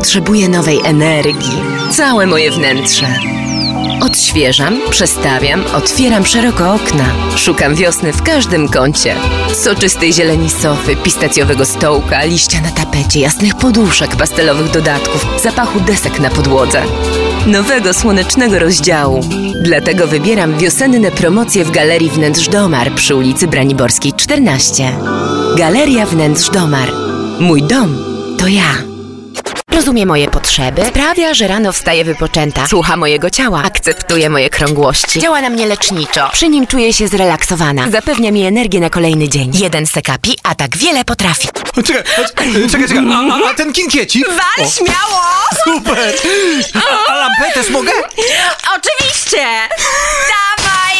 Potrzebuję nowej energii. Całe moje wnętrze. Odświeżam, przestawiam, otwieram szeroko okna. Szukam wiosny w każdym kącie. Soczystej zieleni sofy, pistacjowego stołka, liścia na tapecie, jasnych poduszek, pastelowych dodatków, zapachu desek na podłodze. Nowego, słonecznego rozdziału. Dlatego wybieram wiosenne promocje w Galerii Wnętrz Domar przy ulicy Braniborskiej 14. Galeria Wnętrz Domar. Mój dom to ja. Rozumie moje potrzeby, sprawia, że rano wstaję wypoczęta, słucha mojego ciała, akceptuje moje krągłości, działa na mnie leczniczo, przy nim czuję się zrelaksowana, zapewnia mi energię na kolejny dzień. Jeden sekapi, a tak wiele potrafi. Czekaj, a ten kinkiecik? Wal śmiało! Super! A lampę też mogę? Oczywiście! Dawaj!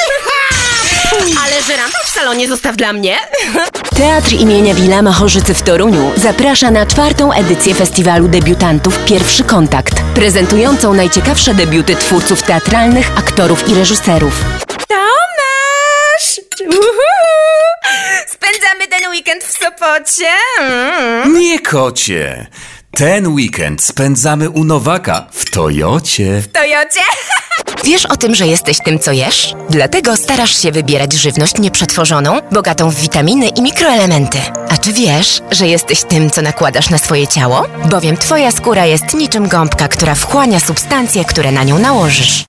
Ale żyrandol w salonie zostaw dla mnie. Teatr imienia Wilama Chorzycy w Toruniu zaprasza na 4. edycję festiwalu debiutantów Pierwszy Kontakt, prezentującą najciekawsze debiuty twórców teatralnych, aktorów i reżyserów. Tomasz! Spędzamy ten weekend w Sopocie? Nie, kocie. Ten weekend spędzamy u Nowaka w Toyocie. W Toyocie? Wiesz o tym, że jesteś tym, co jesz? Dlatego starasz się wybierać żywność nieprzetworzoną, bogatą w witaminy i mikroelementy. A czy wiesz, że jesteś tym, co nakładasz na swoje ciało? Bowiem twoja skóra jest niczym gąbka, która wchłania substancje, które na nią nałożysz.